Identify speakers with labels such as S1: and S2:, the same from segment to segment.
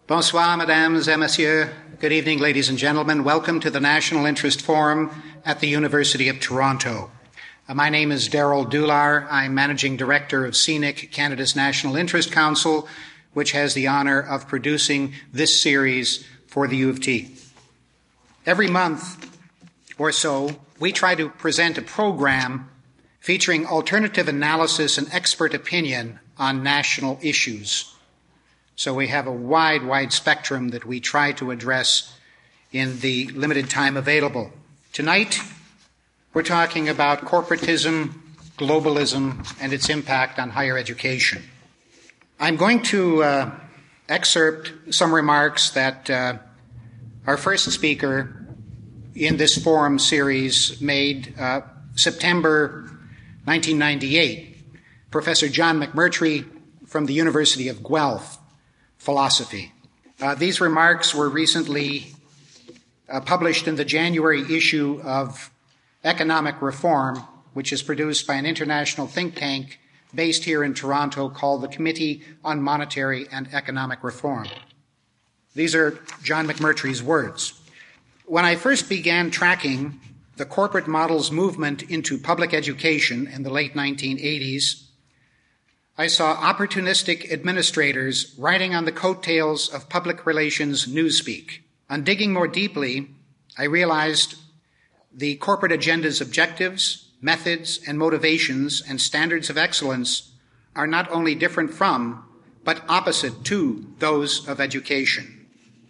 S1: Bonsoir, mesdames et messieurs. Good evening, ladies and gentlemen. Welcome to the National Interest Forum at the University of Toronto. My name is Daryl Dular. I'm Managing Director of CNIC, Canada's National Interest Council, which has the honor of producing this series for the U of T. Every month or so, we try to present a program featuring alternative analysis and expert opinion on national issues. So we have a wide spectrum that we try to address in the limited time available. Tonight, we're talking about corporatism, globalism, and its impact on higher education. I'm going to excerpt some remarks that our first speaker in this forum series made September 1998, Professor John McMurtry from the University of Guelph, philosophy. These remarks were recently published in the January issue of Economic Reform, which is produced by an international think tank based here in Toronto called the Committee on Monetary and Economic Reform. These are John McMurtry's words. When I first began tracking the corporate model's movement into public education in the late 1980s, I saw opportunistic administrators riding on the coattails of public relations newspeak. On digging more deeply, I realized the corporate agenda's objectives, methods, and motivations and standards of excellence are not only different from, but opposite to those of education.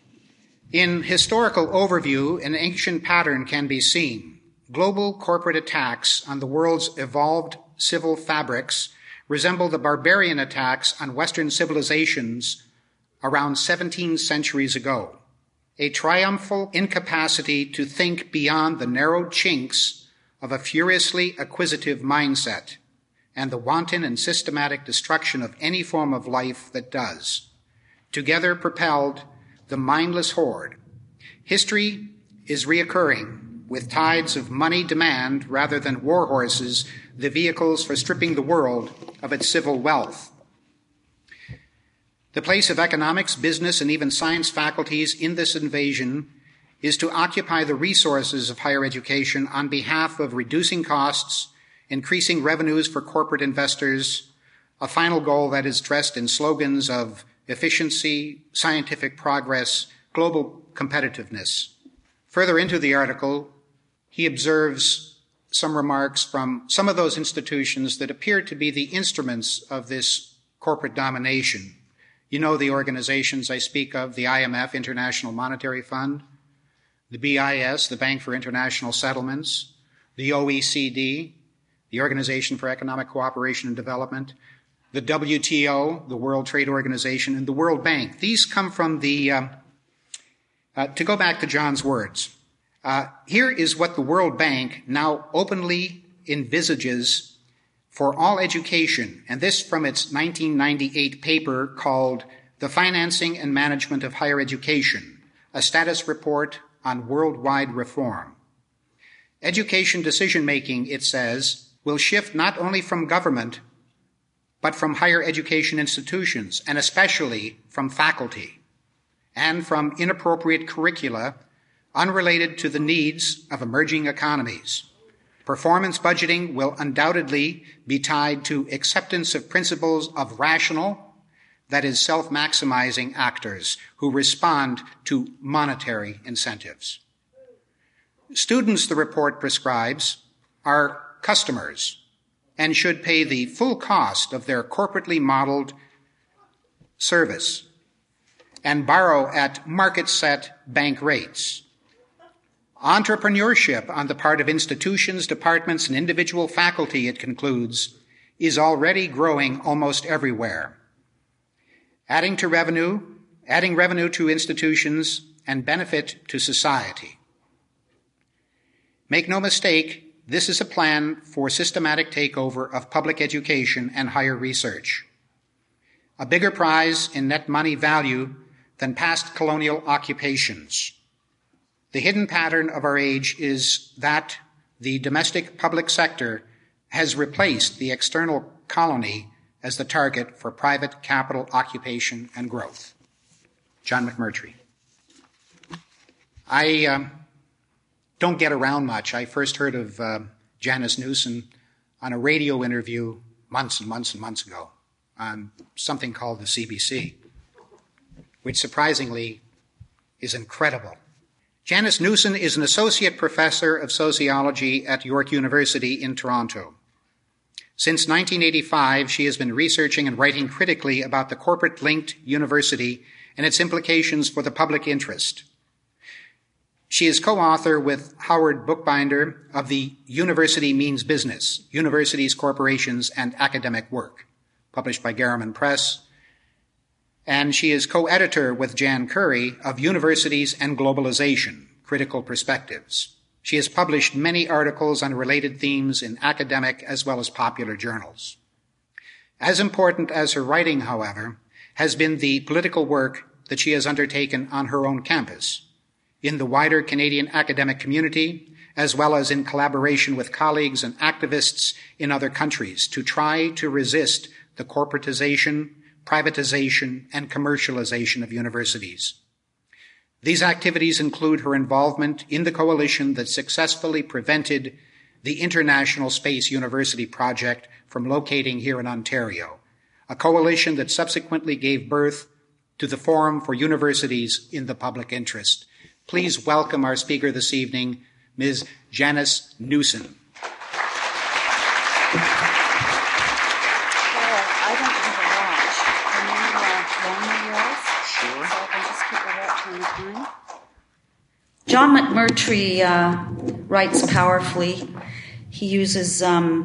S1: In historical overview, an ancient pattern can be seen. Global corporate attacks on the world's evolved civil fabrics resemble the barbarian attacks on Western civilizations around 17 centuries ago. A triumphal incapacity to think beyond the narrow chinks of a furiously acquisitive mindset and the wanton and systematic destruction of any form of life that does, together propelled the mindless horde. History is reoccurring with tides of money demand rather than war horses, the vehicles for stripping the world of its civil wealth. The place of economics, business, and even science faculties in this invasion is to occupy the resources of higher education on behalf of reducing costs, increasing revenues for corporate investors, a final goal that is dressed in slogans of efficiency, scientific progress, global competitiveness. Further into the article, he observes some remarks from some of those institutions that appear to be the instruments of this corporate domination. You know the organizations I speak of, the IMF, International Monetary Fund, the BIS, the Bank for International Settlements, the OECD, the Organization for Economic Cooperation and Development, the WTO, the World Trade Organization, and the World Bank. These come from the, to go back to John's words, here is what the World Bank now openly envisages for all education, and this from its 1998 paper called The Financing and Management of Higher Education, a status report on worldwide reform. Education decision-making, it says, will shift not only from government, but from higher education institutions, and especially from faculty, and from inappropriate curricula unrelated to the needs of emerging economies. Performance budgeting will undoubtedly be tied to acceptance of principles of rational, that is, self-maximizing actors who respond to monetary incentives. Students, the report prescribes, are customers and should pay the full cost of their corporately modeled service and borrow at market-set bank rates. Entrepreneurship on the part of institutions, departments, and individual faculty, it concludes, is already growing almost everywhere, adding revenue to institutions and benefit to society. Make no mistake, this is a plan for systematic takeover of public education and higher research. A bigger prize in net money value than past colonial occupations. The hidden pattern of our age is that the domestic public sector has replaced the external colony as the target for private capital occupation and growth. John McMurtry. I don't get around much. I first heard of Janice Newson on a radio interview months and months and months ago on something called the CBC, which surprisingly is incredible. Janice Newson is an associate professor of sociology at York University in Toronto. Since 1985, she has been researching and writing critically about the corporate-linked university and its implications for the public interest. She is co-author with Howard Bookbinder of the University Means Business, Universities, Corporations, and Academic Work, published by Garriman Press. And she is co-editor with Jan Curry of Universities and Globalization, Critical Perspectives. She has published many articles on related themes in academic as well as popular journals. As important as her writing, however, has been the political work that she has undertaken on her own campus, in the wider Canadian academic community, as well as in collaboration with colleagues and activists in other countries to try to resist the corporatization, privatization, and commercialization of universities. These activities include her involvement in the coalition that successfully prevented the International Space University project from locating here in Ontario, a coalition that subsequently gave birth to the Forum for Universities in the Public Interest. Please welcome our speaker this evening, Ms. Janice Newson.
S2: John McMurtry writes powerfully. He uses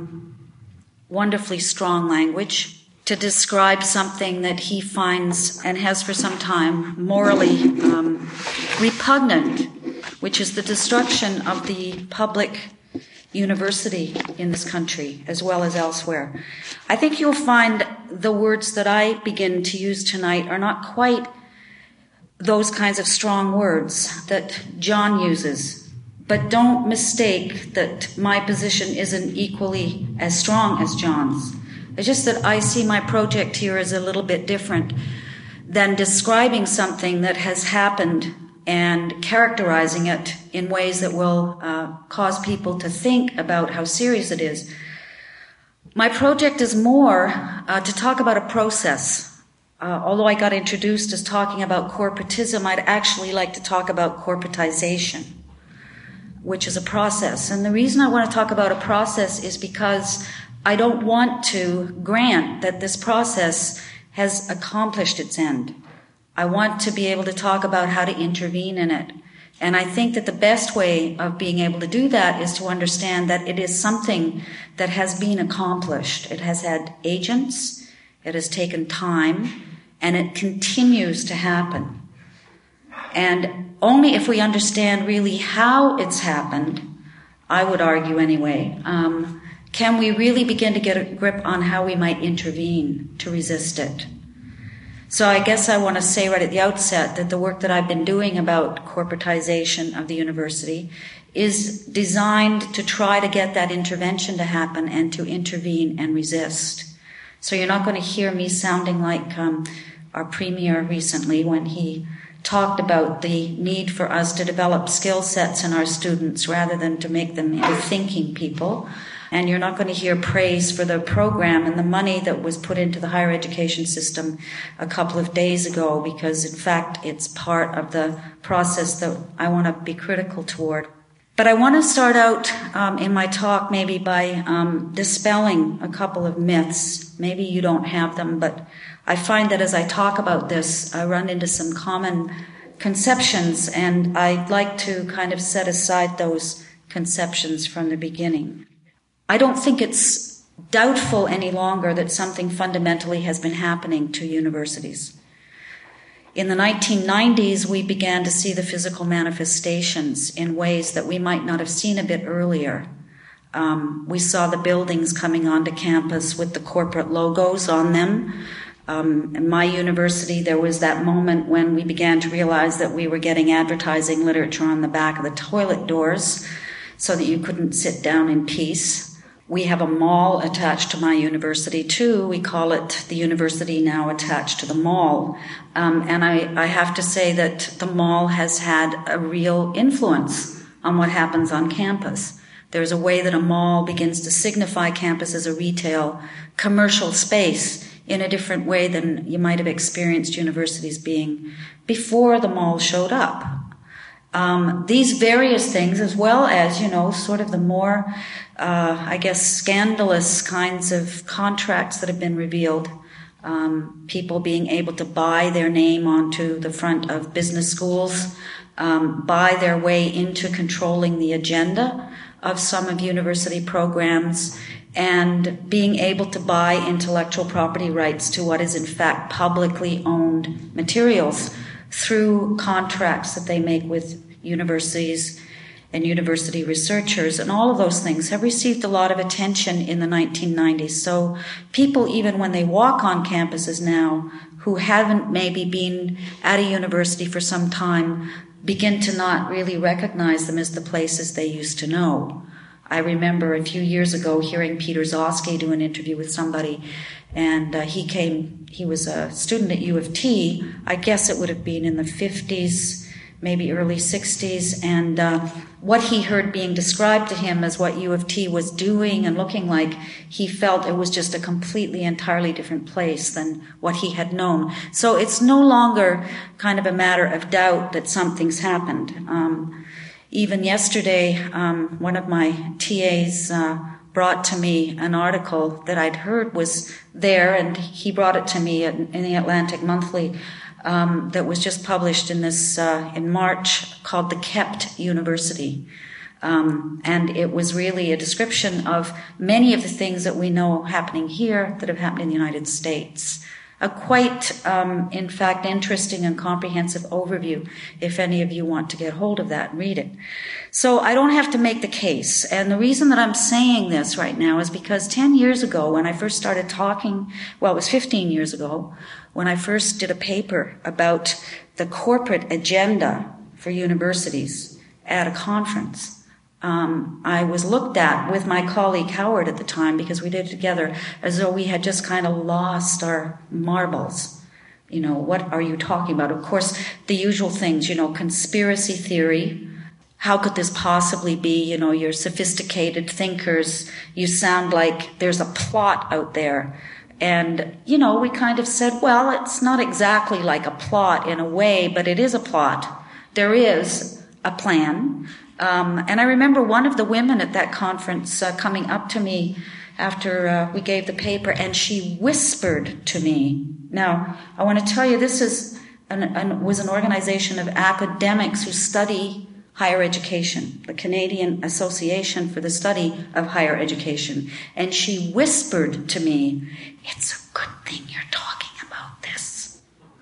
S2: wonderfully strong language to describe something that he finds, and has for some time, morally repugnant, which is the destruction of the public university in this country, as well as elsewhere. I think you'll find the words that I begin to use tonight are not quite those kinds of strong words that John uses, but don't mistake that my position isn't equally as strong as John's. It's just that I see my project here as a little bit different than describing something that has happened and characterizing it in ways that will cause people to think about how serious it is. My project is more to talk about a process. Although I got introduced as talking about corporatism, I'd actually like to talk about corporatization, which is a process. And the reason I want to talk about a process is because I don't want to grant that this process has accomplished its end. I want to be able to talk about how to intervene in it. And I think that the best way of being able to do that is to understand that it is something that has been accomplished. It has had agents, it has taken time, and it continues to happen. And only if we understand really how it's happened, I would argue anyway, can we really begin to get a grip on how we might intervene to resist it. So I guess I want to say right at the outset that the work that I've been doing about corporatization of the university is designed to try to get that intervention to happen and to intervene and resist. So you're not going to hear me sounding like our premier recently when he talked about the need for us to develop skill sets in our students rather than to make them into thinking people. And you're not going to hear praise for the program and the money that was put into the higher education system a couple of days ago, because in fact it's part of the process that I want to be critical toward. But I want to start out in my talk maybe by dispelling a couple of myths. Maybe you don't have them, but I find that as I talk about this, I run into some common conceptions, and I'd like to kind of set aside those conceptions from the beginning. I don't think it's doubtful any longer that something fundamentally has been happening to universities. In the 1990s, we began to see the physical manifestations in ways that we might not have seen a bit earlier. We saw the buildings coming onto campus with the corporate logos on them. In my university, there was that moment when we began to realize that we were getting advertising literature on the back of the toilet doors so that you couldn't sit down in peace. We have a mall attached to my university too. We call it the university now attached to the mall. And I have to say that the mall has had a real influence on what happens on campus. There's a way that a mall begins to signify campus as a retail, commercial space in a different way than you might have experienced universities being before the mall showed up. These various things, as well as, sort of the more, scandalous kinds of contracts that have been revealed, people being able to buy their name onto the front of business schools, buy their way into controlling the agenda of some of university programs, and being able to buy intellectual property rights to what is in fact publicly owned materials through contracts that they make with universities and university researchers. And all of those things have received a lot of attention in the 1990s. So people, even when they walk on campuses now, who haven't maybe been at a university for some time, begin to not really recognize them as the places they used to know. I remember a few years ago hearing Peter Zosky do an interview with somebody, and he was a student at U of T. I guess it would have been in the 50s, maybe early 60s, and what he heard being described to him as what U of T was doing and looking like, he felt it was just a completely, entirely different place than what he had known. So it's no longer kind of a matter of doubt that something's happened. Even yesterday, one of my TAs brought to me an article that I'd heard was there, and he brought it to me in the Atlantic Monthly, that was just published in March, called The Kept University. And it was really a description of many of the things that we know happening here that have happened in the United States. A quite, in fact, interesting and comprehensive overview, if any of you want to get hold of that and read it. So I don't have to make the case. And the reason that I'm saying this right now is because 10 years ago, when I first started talking, well, it was 15 years ago, when I first did a paper about the corporate agenda for universities at a conference, I was looked at with my colleague Howard at the time, because we did it together, as though we had just kind of lost our marbles. What are you talking about? Of course, the usual things, conspiracy theory. How could this possibly be? You're sophisticated thinkers. You sound like there's a plot out there. And, we kind of said, well, it's not exactly like a plot in a way, but it is a plot. There is a plan. And I remember one of the women at that conference coming up to me after we gave the paper, and she whispered to me. Now, I want to tell you, this was an organization of academics who study higher education, the Canadian Association for the Study of Higher Education. And she whispered to me, "It's a good thing you're talking about this."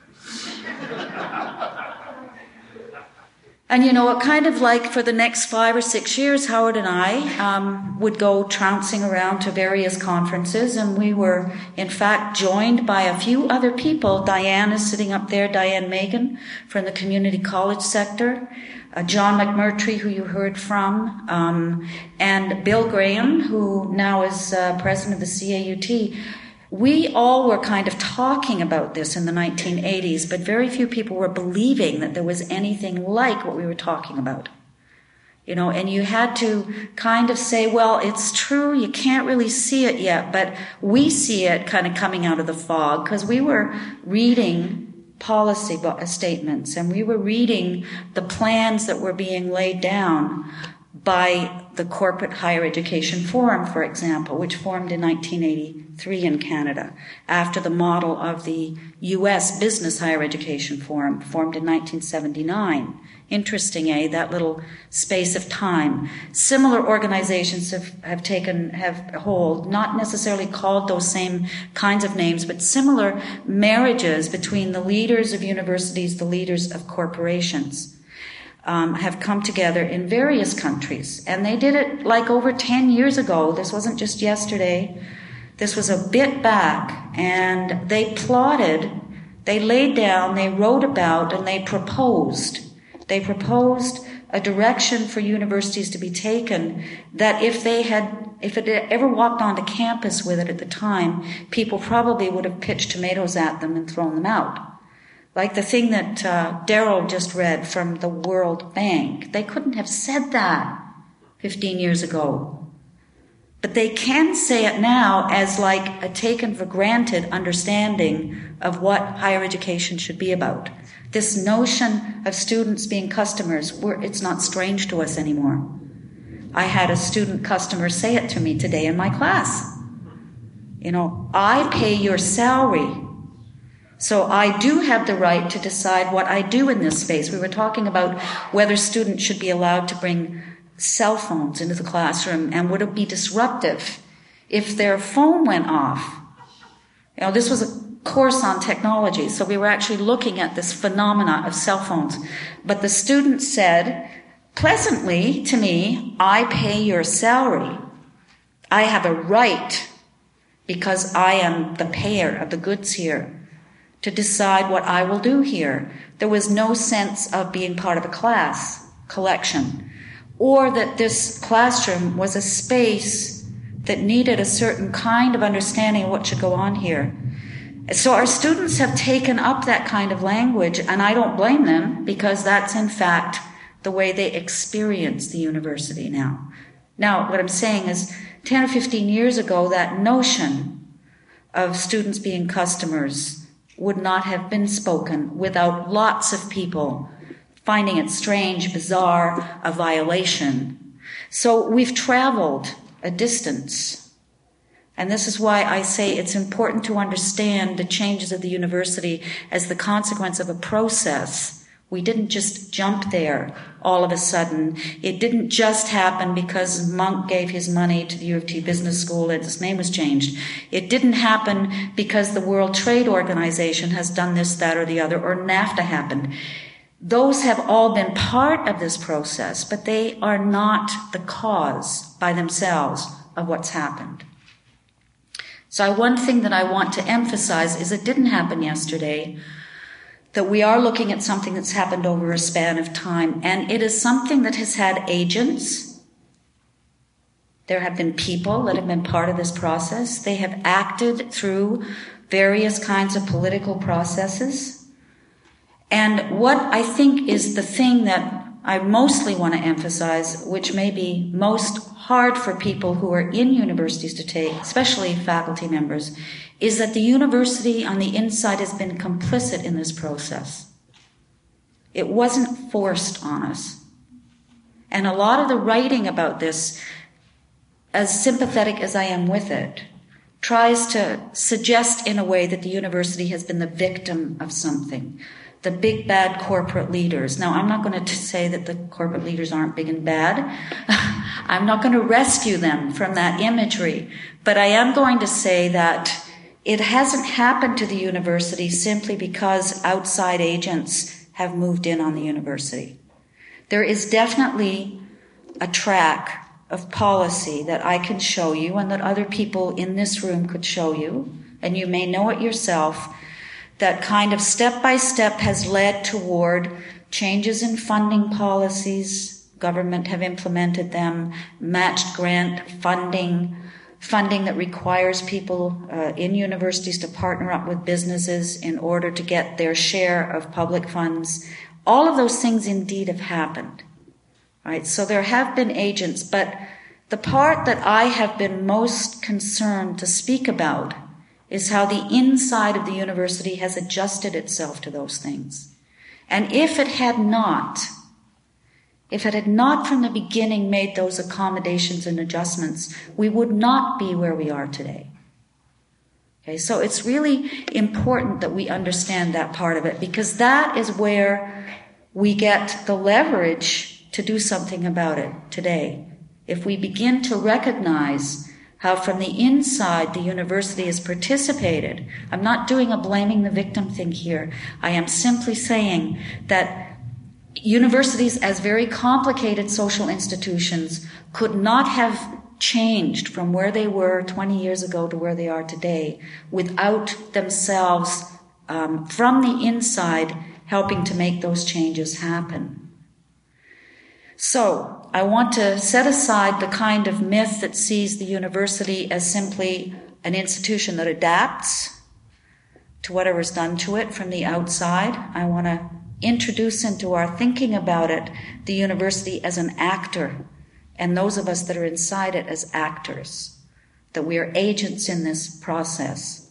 S2: And it kind of like for the next 5 or 6 years, Howard and I would go trouncing around to various conferences, and we were, in fact, joined by a few other people. Diane is sitting up there, Diane Megan, from the community college sector, John McMurtry, who you heard from, and Bill Graham, who now is president of the CAUT. We all were kind of talking about this in the 1980s, but very few people were believing that there was anything like what we were talking about. And you had to kind of say, well, it's true, you can't really see it yet, but we see it kind of coming out of the fog, because we were reading policy statements, and we were reading the plans that were being laid down by the Corporate Higher Education Forum, for example, which formed in 1983 in Canada, after the model of the U.S. Business Higher Education Forum, formed in 1979. Interesting, that little space of time. Similar organizations have hold, not necessarily called those same kinds of names, but similar marriages between the leaders of universities, the leaders of corporations. Have come together in various countries. And they did it like over 10 years ago. This wasn't just yesterday. This was a bit back. And they plotted, they laid down, they wrote about, and they proposed. They proposed a direction for universities to be taken that if they had if it had ever walked onto campus with it at the time, people probably would have pitched tomatoes at them and thrown them out. Like the thing that Daryl just read from the World Bank. They couldn't have said that 15 years ago. But they can say it now as like a taken for granted understanding of what higher education should be about. This notion of students being customers, it's not strange to us anymore. I had a student customer say it to me today in my class. I pay your salary, so I do have the right to decide what I do in this space. We were talking about whether students should be allowed to bring cell phones into the classroom, and would it be disruptive if their phone went off? This was a course on technology, so we were actually looking at this phenomena of cell phones. But the student said, pleasantly to me, I pay your salary. I have a right, because I am the payer of the goods here, to decide what I will do here. There was no sense of being part of a class collection, or that this classroom was a space that needed a certain kind of understanding of what should go on here. So our students have taken up that kind of language, and I don't blame them, because that's in fact the way they experience the university now. Now, what I'm saying is 10 or 15 years ago, that notion of students being customers would not have been spoken without lots of people finding it strange, bizarre, a violation. So we've traveled a distance. And this is why I say it's important to understand the changes of the university as the consequence of a process. We didn't just jump there all of a sudden. It didn't just happen because Monk gave his money to the U of T Business School and his name was changed. It didn't happen because the World Trade Organization has done this, that, or the other, or NAFTA happened. Those have all been part of this process, but they are not the cause by themselves of what's happened. So one thing that I want to emphasize is it didn't happen yesterday, that we are looking at something that's happened over a span of time, and it is something that has had agents. There have been people that have been part of this process. They have acted through various kinds of political processes. And what I think is the thing that I mostly want to emphasize, which may be most hard for people who are in universities to take, especially faculty members, is that the university on the inside has been complicit in this process. It wasn't forced on us. And a lot of the writing about this, as sympathetic as I am with it, tries to suggest in a way that the university has been the victim of something. The big bad corporate leaders. Now, I'm not going to say that the corporate leaders aren't big and bad. I'm not going to rescue them from that imagery. But I am going to say that it hasn't happened to the university simply because outside agents have moved in on the university. There is definitely a track of policy that I can show you and that other people in this room could show you, and you may know it yourself, that kind of step-by-step has led toward changes in funding policies. Government have implemented them, matched grant funding that requires people in universities to partner up with businesses in order to get their share of public funds. All of those things indeed have happened. Right? So there have been agents, but the part that I have been most concerned to speak about is how the inside of the university has adjusted itself to those things. And if it had not from the beginning made those accommodations and adjustments, we would not be where we are today. Okay, so it's really important that we understand that part of it, because that is where we get the leverage to do something about it today. If we begin to recognize how from the inside the university has participated. I'm not doing a blaming the victim thing here. I am simply saying that universities, as very complicated social institutions, could not have changed from where they were 20 years ago to where they are today without themselves, from the inside, helping to make those changes happen. So, I want to set aside the kind of myth that sees the university as simply an institution that adapts to whatever's done to it from the outside. I want to introduce into our thinking about it the university as an actor, and those of us that are inside it as actors, that we are agents in this process.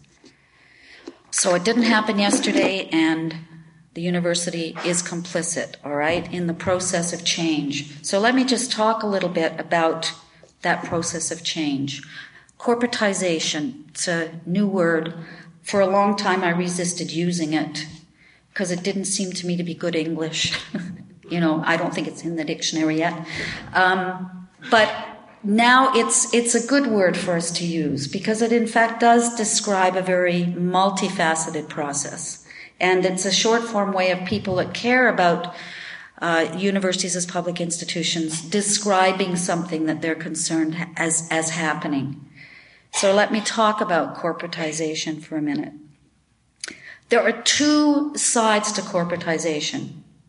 S2: So it didn't happen yesterday, and the university is complicit, all right, in the process of change. So let me just talk a little bit about that process of change. Corporatization, it's a new word. For a long time I resisted using it because it didn't seem to me to be good English. I don't think it's in the dictionary yet. But now it's a good word for us to use because it in fact does describe a very multifaceted process. And it's a short form way of people that care about universities as public institutions describing something that they're concerned as happening. So let me talk about corporatization for a minute. There are two sides to corporatization.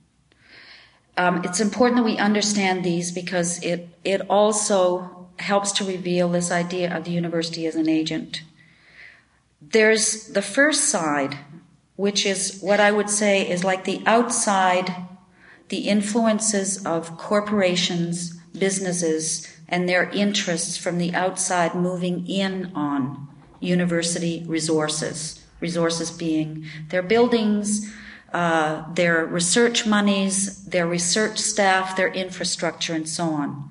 S2: It's important that we understand these because it also helps to reveal this idea of the university as an agent. There's the first side, which is what I would say is like the outside, the influences of corporations, businesses, and their interests from the outside moving in on university resources. Resources being their buildings, their research monies, their research staff, their infrastructure, and so on.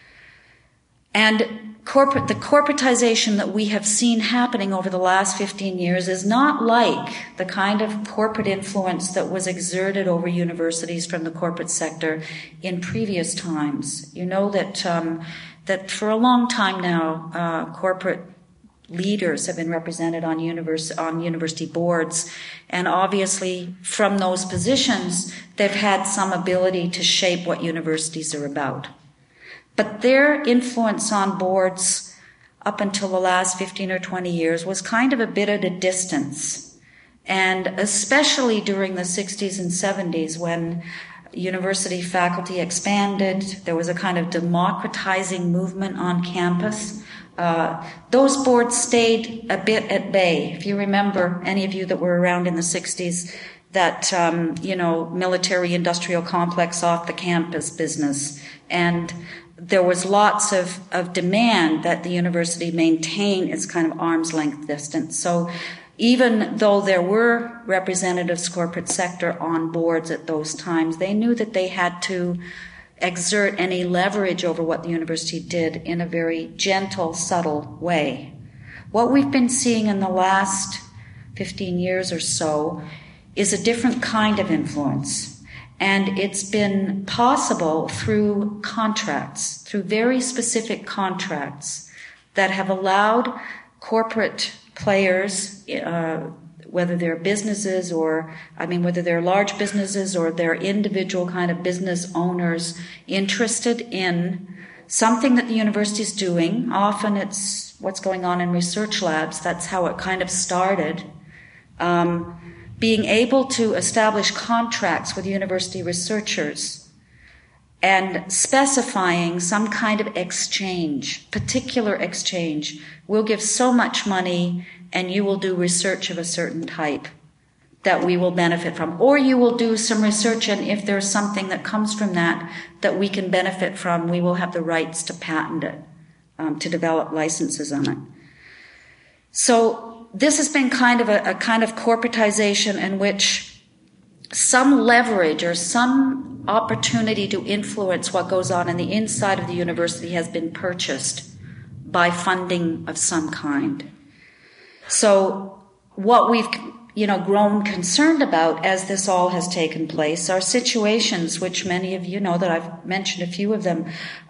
S2: And the corporatization that we have seen happening over the last 15 years is not like the kind of corporate influence that was exerted over universities from the corporate sector in previous times. You know that that for a long time now, corporate leaders have been represented on university boards, and obviously from those positions, they've had some ability to shape what universities are about. But their influence on boards up until the last 15 or 20 years was kind of a bit at a distance. And especially during the 60s and 70s when university faculty expanded, there was a kind of democratizing movement on campus. Those boards stayed a bit at bay. If you remember, any of you that were around in the 60s, that, military industrial complex off the campus business. And there was lots of demand that the university maintain its kind of arm's length distance. So even though there were representatives corporate sector on boards at those times, they knew that they had to exert any leverage over what the university did in a very gentle, subtle way. What we've been seeing in the last 15 years or so is a different kind of influence. And it's been possible through contracts, through very specific contracts that have allowed corporate players, whether they're businesses whether they're large businesses or they're individual kind of business owners interested in something that the university is doing. Often it's what's going on in research labs. That's how it kind of started. Being able to establish contracts with university researchers and specifying some kind of exchange, particular exchange. We'll give so much money and you will do research of a certain type that we will benefit from. Or you will do some research, and if there's something that comes from that we can benefit from, we will have the rights to patent it, to develop licenses on it. So this has been kind of a kind of corporatization in which some leverage or some opportunity to influence what goes on in the inside of the university has been purchased by funding of some kind. So what we've, grown concerned about as this all has taken place are situations which many of you know that I've mentioned a few of them,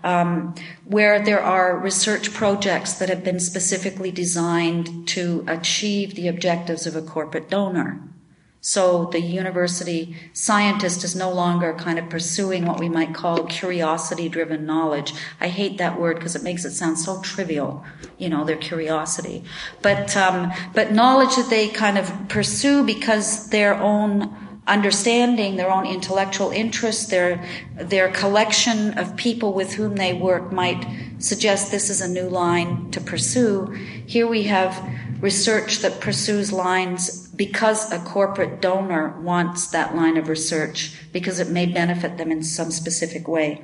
S2: where there are research projects that have been specifically designed to achieve the objectives of a corporate donor. So the university scientist is no longer kind of pursuing what we might call curiosity-driven knowledge. I hate that word because it makes it sound so trivial, their curiosity. But knowledge that they kind of pursue because their own understanding, their own intellectual interests, their collection of people with whom they work might suggest this is a new line to pursue. Here we have research that pursues lines because a corporate donor wants that line of research, because it may benefit them in some specific way.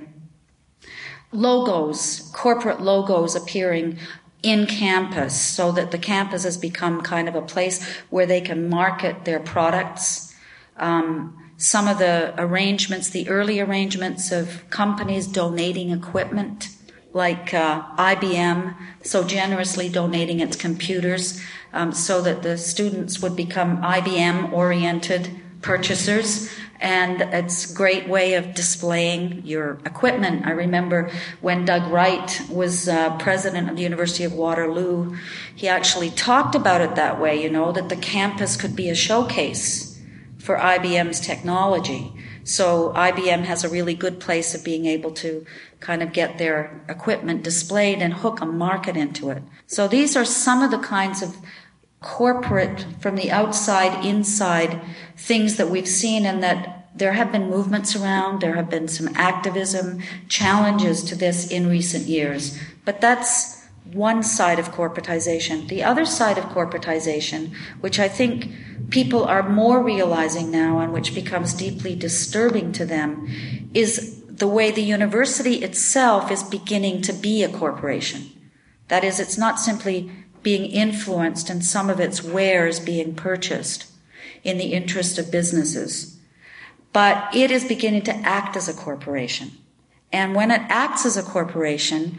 S2: Logos, corporate logos appearing in campus, so that the campus has become kind of a place where they can market their products. Some of the arrangements, the early arrangements of companies donating equipment, like IBM, so generously donating its computers, so that the students would become IBM-oriented purchasers. And it's a great way of displaying your equipment. I remember when Doug Wright was president of the University of Waterloo, he actually talked about it that way, that the campus could be a showcase for IBM's technology. So IBM has a really good place of being able to kind of get their equipment displayed and hook a market into it. So these are some of the kinds of corporate, from the outside, inside things that we've seen, and that there have been movements around, there have been some activism, challenges to this in recent years. But that's one side of corporatization. The other side of corporatization, which I think people are more realizing now and which becomes deeply disturbing to them, is the way the university itself is beginning to be a corporation. That is, it's not simply being influenced and some of its wares being purchased in the interest of businesses, but it is beginning to act as a corporation. And when it acts as a corporation,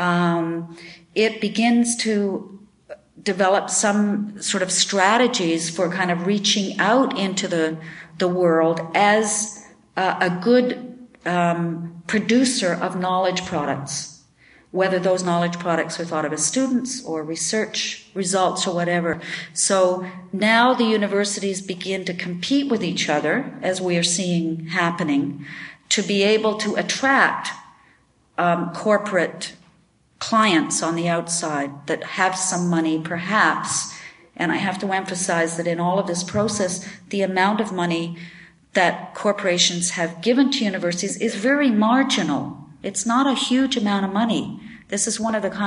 S2: it begins to develop some sort of strategies for kind of reaching out into the world as a good producer of knowledge products, whether those knowledge products are thought of as students or research results or whatever. So now the universities begin to compete with each other, as we are seeing happening, to be able to attract corporate clients on the outside that have some money, perhaps. And I have to emphasize that in all of this process, the amount of money that corporations have given to universities is very marginal. It's not a huge amount of money. This is one of the